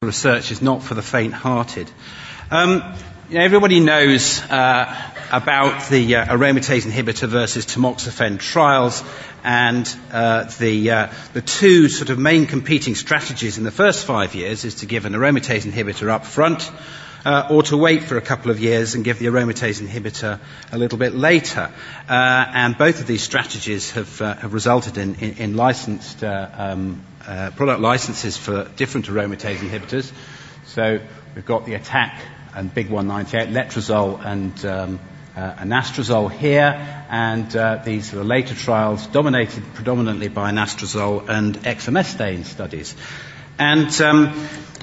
research is not for the faint-hearted. Everybody knows about the aromatase inhibitor versus tamoxifen trials, and the two sort of main competing strategies in the first 5 years is to give an aromatase inhibitor up front, or to wait for a couple of years and give the aromatase inhibitor a little bit later. And both of these strategies have resulted in licensed product licenses for different aromatase inhibitors. So we've got the Attack and Big 198, letrozole and anastrozole here, and these are the later trials dominated predominantly by anastrozole and exemestane studies. And